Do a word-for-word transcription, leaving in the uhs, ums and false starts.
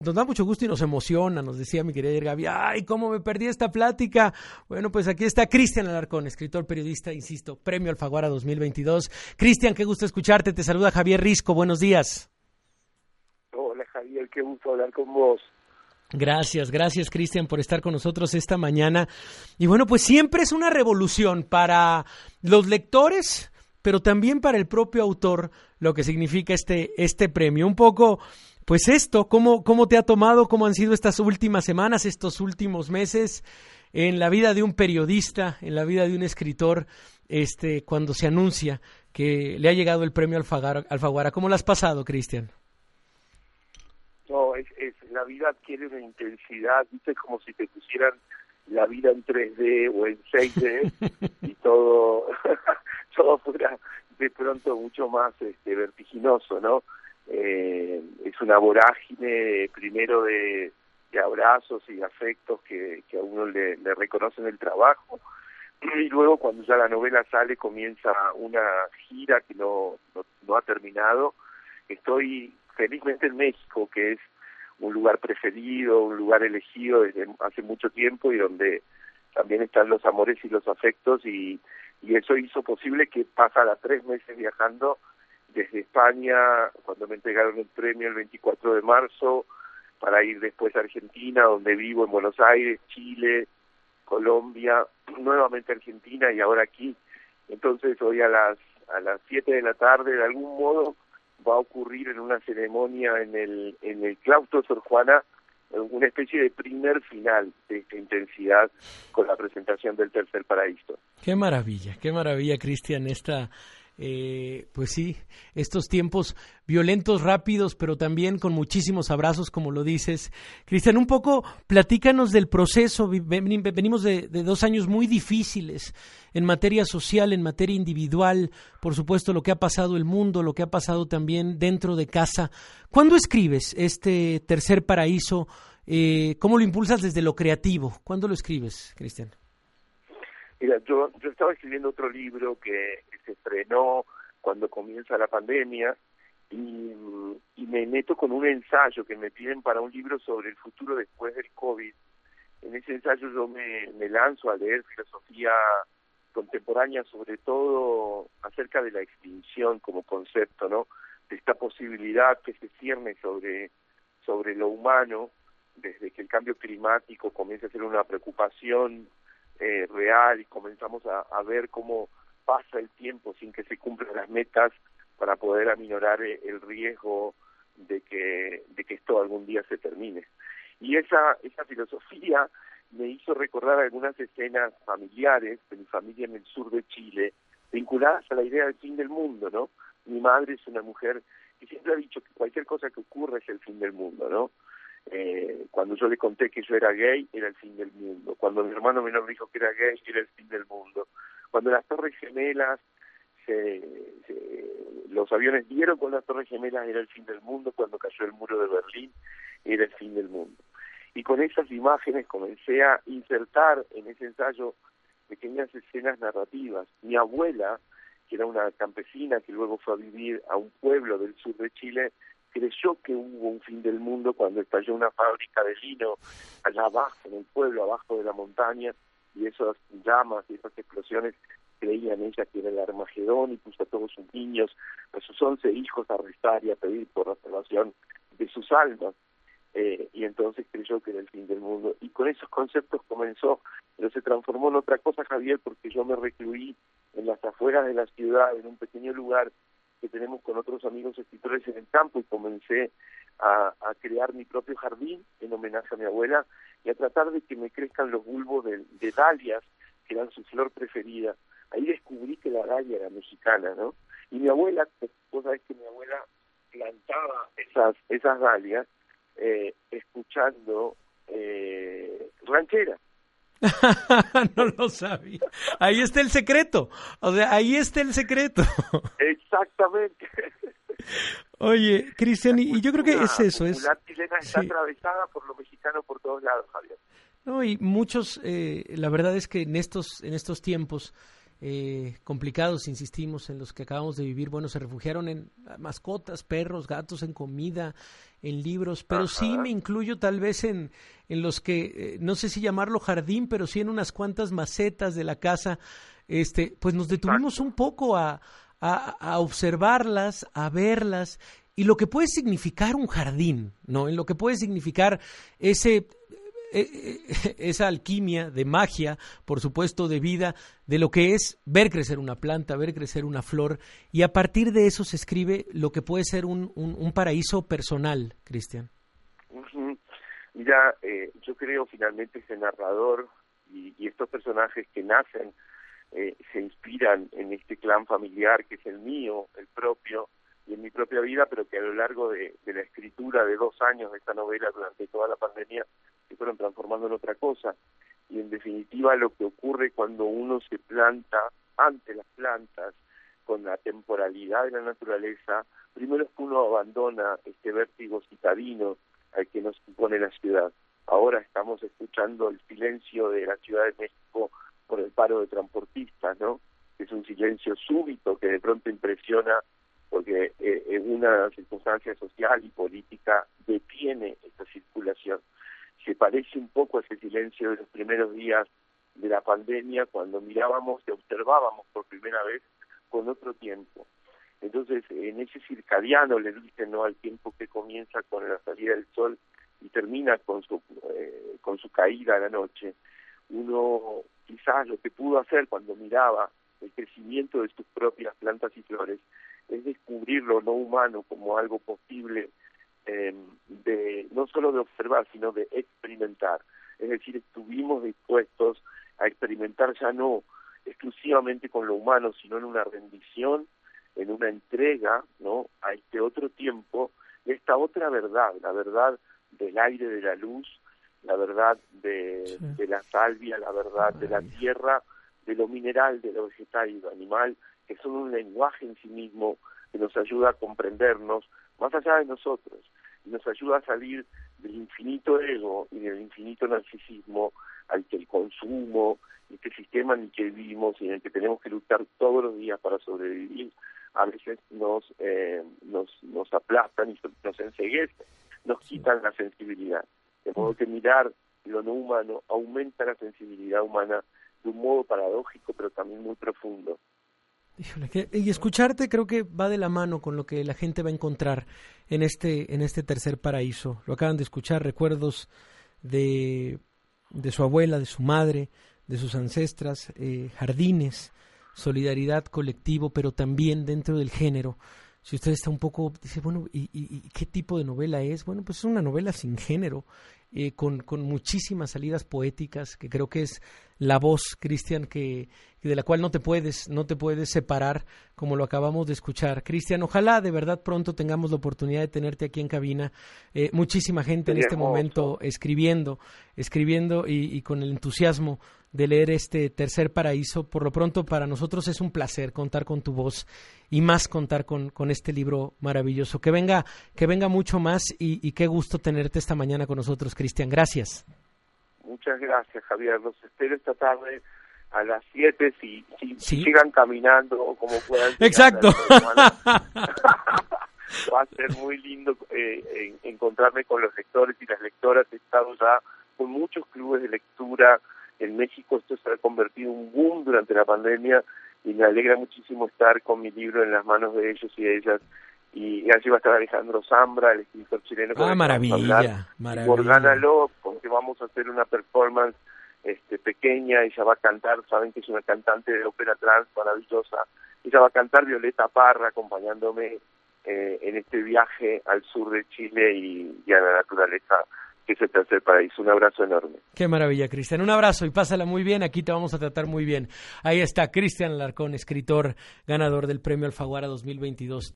nos da mucho gusto y nos emociona, nos decía mi querida Gaby, ¡ay, cómo me perdí esta plática! Bueno, pues aquí está Cristian Alarcón, escritor, periodista, insisto, Premio Alfaguara dos mil veintidós. Cristian, qué gusto escucharte, te saluda Javier Risco, buenos días. Hola Javier, qué gusto hablar con vos. Gracias, gracias Cristian por estar con nosotros esta mañana. Y bueno, pues siempre es una revolución para los lectores, pero también para el propio autor, lo que significa este, este premio. Un poco, pues esto, ¿cómo, cómo te ha tomado, cómo han sido estas últimas semanas, estos últimos meses en la vida de un periodista, en la vida de un escritor, este, cuando se anuncia que le ha llegado el premio Alfaguara? Alfaguara. ¿Cómo lo has pasado, Cristian? No, es, es, la vida adquiere una intensidad, ¿viste? Como si te pusieran la vida en tres D o en seis D y todo, todo fuera de pronto mucho más este, vertiginoso, ¿no? Eh, es una vorágine primero de, de abrazos y de afectos que, que a uno le, le reconocen el trabajo, y luego cuando ya la novela sale comienza una gira que no, no, no ha terminado. Estoy felizmente en México, que es un lugar preferido, un lugar elegido desde hace mucho tiempo y donde también están los amores y los afectos, y, y eso hizo posible que pasara tres meses viajando desde España, cuando me entregaron el premio el veinticuatro de marzo, para ir después a Argentina, donde vivo, en Buenos Aires, Chile, Colombia, nuevamente Argentina y ahora aquí. Entonces hoy a las a las siete de la tarde, de algún modo, va a ocurrir en una ceremonia en el en el claustro Sor Juana una especie de primer final de esta intensidad con la presentación del Tercer Paraíso. Qué maravilla, qué maravilla, Cristian, esta eh, pues sí, estos tiempos violentos, rápidos, pero también con muchísimos abrazos, como lo dices. Cristian, un poco platícanos del proceso. Venimos de, de dos años muy difíciles en materia social, en materia individual, por supuesto lo que ha pasado el mundo, lo que ha pasado también dentro de casa. ¿Cuándo escribes este Tercer Paraíso? Eh, ¿Cómo lo impulsas desde lo creativo? ¿Cuándo lo escribes, Cristian? Mira, yo, yo estaba escribiendo otro libro que se estrenó cuando comienza la pandemia y, y me meto con un ensayo que me piden para un libro sobre el futuro después del COVID. En ese ensayo yo me, me lanzo a leer filosofía contemporánea, sobre todo acerca de la extinción como concepto, ¿no? De esta posibilidad que se cierne sobre, sobre lo humano, desde que el cambio climático comienza a ser una preocupación eh, real y comenzamos a, a ver cómo pasa el tiempo sin que se cumplan las metas para poder aminorar el riesgo de que de que esto algún día se termine. Y esa esa filosofía me hizo recordar algunas escenas familiares de mi familia en el sur de Chile, vinculadas a la idea del fin del mundo, ¿no? Mi madre es una mujer que siempre ha dicho que cualquier cosa que ocurra es el fin del mundo, ¿no? Eh, cuando yo le conté que yo era gay, era el fin del mundo. Cuando mi hermano menor dijo que era gay, era el fin del mundo. Cuando las Torres Gemelas, se, se, los aviones dieron con las Torres Gemelas, era el fin del mundo. Cuando cayó el muro de Berlín, era el fin del mundo. Y con esas imágenes comencé a insertar en ese ensayo pequeñas escenas narrativas. Mi abuela, que era una campesina que luego fue a vivir a un pueblo del sur de Chile, creyó que hubo un fin del mundo cuando estalló una fábrica de lino allá abajo, en el pueblo, abajo de la montaña, y esas llamas y esas explosiones creían ella que era el Armagedón, y puso a todos sus niños, a sus once hijos, a rezar y a pedir por la salvación de sus almas. Eh, y entonces creyó que era el fin del mundo. Y con esos conceptos comenzó, pero se transformó en otra cosa, Javier, porque yo me recluí en las afueras de la ciudad, en un pequeño lugar que tenemos con otros amigos escritores en el campo, y comencé a, a crear mi propio jardín en homenaje a mi abuela y a tratar de que me crezcan los bulbos de, de dalias, que eran su flor preferida. Ahí descubrí que la dalia era mexicana, ¿no? Y mi abuela, vos sabés que mi abuela plantaba esas, esas dalias eh, escuchando eh, ranchera. No lo sabía. Ahí está el secreto. O sea, ahí está el secreto. Exactamente. Oye, Cristian, y yo creo que es eso. La es popular chilena está sí. atravesada por lo mexicano por todos lados, Javier. No, y muchos, eh, la verdad es que en estos, en estos tiempos, eh, complicados, insistimos, en los que acabamos de vivir, bueno, se refugiaron en mascotas, perros, gatos, en comida, en libros, pero Ajá. sí me incluyo tal vez en, en los que, eh, no sé si llamarlo jardín, pero sí en unas cuantas macetas de la casa, este, pues nos detuvimos Exacto. un poco a, a, a observarlas, a verlas, y lo que puede significar un jardín, ¿no? En lo que puede significar ese... esa alquimia de magia, por supuesto de vida, de lo que es ver crecer una planta, ver crecer una flor, y a partir de eso se escribe lo que puede ser un, un, un paraíso personal, Cristian. Uh-huh. Mira, eh, yo creo finalmente ese narrador y, y estos personajes que nacen eh, se inspiran en este clan familiar que es el mío, el propio, y en mi propia vida, pero que a lo largo de, de la escritura de dos años de esta novela durante toda la pandemia se fueron transformando en otra cosa. Y en definitiva lo que ocurre cuando uno se planta ante las plantas con la temporalidad de la naturaleza, primero es que uno abandona este vértigo citadino al que nos impone la ciudad. Ahora estamos escuchando el silencio de la Ciudad de México por el paro de transportistas, ¿no? Es un silencio súbito que de pronto impresiona porque eh, en una circunstancia social y política detiene esta circulación. Se parece un poco a ese silencio de los primeros días de la pandemia, cuando mirábamos y observábamos por primera vez con otro tiempo. Entonces, en ese circadiano, le dicen, ¿no?, al tiempo que comienza con la salida del sol y termina con su eh, con su caída a la noche, uno quizás lo que pudo hacer cuando miraba el crecimiento de sus propias plantas y flores es descubrir lo no humano como algo posible, eh, de no solo de observar, sino de experimentar. Es decir, estuvimos dispuestos a experimentar ya no exclusivamente con lo humano, sino en una rendición, en una entrega, ¿no?, a este otro tiempo, y esta otra verdad, la verdad del aire, de la luz, la verdad de, sí. de la salvia, la verdad Ay. de la tierra, de lo mineral, de lo vegetal y lo animal, que son un lenguaje en sí mismo que nos ayuda a comprendernos más allá de nosotros, y nos ayuda a salir del infinito ego y del infinito narcisismo al que el consumo, este sistema en el que vivimos y en el que tenemos que luchar todos los días para sobrevivir, a veces nos eh, nos nos aplastan y nos enceguecen, nos quitan la sensibilidad. De modo que mirar lo no humano aumenta la sensibilidad humana de un modo paradójico, pero también muy profundo. Híjole, que, y escucharte creo que va de la mano con lo que la gente va a encontrar en este en este tercer paraíso. Lo acaban de escuchar, recuerdos de, de su abuela, de su madre, de sus ancestras, eh, jardines, solidaridad, colectivo, pero también dentro del género. Si usted está un poco, dice, bueno, ¿y, y, y qué tipo de novela es? Bueno, pues es una novela sin género, eh, con, con muchísimas salidas poéticas, que creo que es la voz, Cristian, que, que de la cual no te puedes, no te puedes separar, como lo acabamos de escuchar. Cristian, ojalá de verdad pronto tengamos la oportunidad de tenerte aquí en cabina. Eh, muchísima gente en este momento escribiendo, escribiendo y, y con el entusiasmo de leer este tercer paraíso. Por lo pronto, para nosotros es un placer contar con tu voz y más contar con, con este libro maravilloso. Que venga, que venga mucho más y, y qué gusto tenerte esta mañana con nosotros, Cristian. Gracias. Muchas gracias, Javier. Los espero esta tarde a las siete, si, si, ¿Sí? si sigan caminando o como puedan. Exacto. Va a ser muy lindo eh, encontrarme con los lectores y las lectoras. He estado ya con muchos clubes de lectura. En México esto se ha convertido en un boom durante la pandemia y me alegra muchísimo estar con mi libro en las manos de ellos y de ellas. Y allí va a estar Alejandro Zambra, el escritor chileno. Ah, maravilla, maravilla. Y Morgana Love, con que vamos a hacer una performance este, pequeña. Ella va a cantar, saben que es una cantante de ópera trans maravillosa. Ella va a cantar Violeta Parra, acompañándome eh, en este viaje al sur de Chile y, y a la naturaleza, que es el tercer paraíso. Un abrazo enorme. Qué maravilla, Cristian. Un abrazo y pásala muy bien. Aquí te vamos a tratar muy bien. Ahí está Cristian Alarcón, escritor, ganador del Premio Alfaguara dos mil veintidós.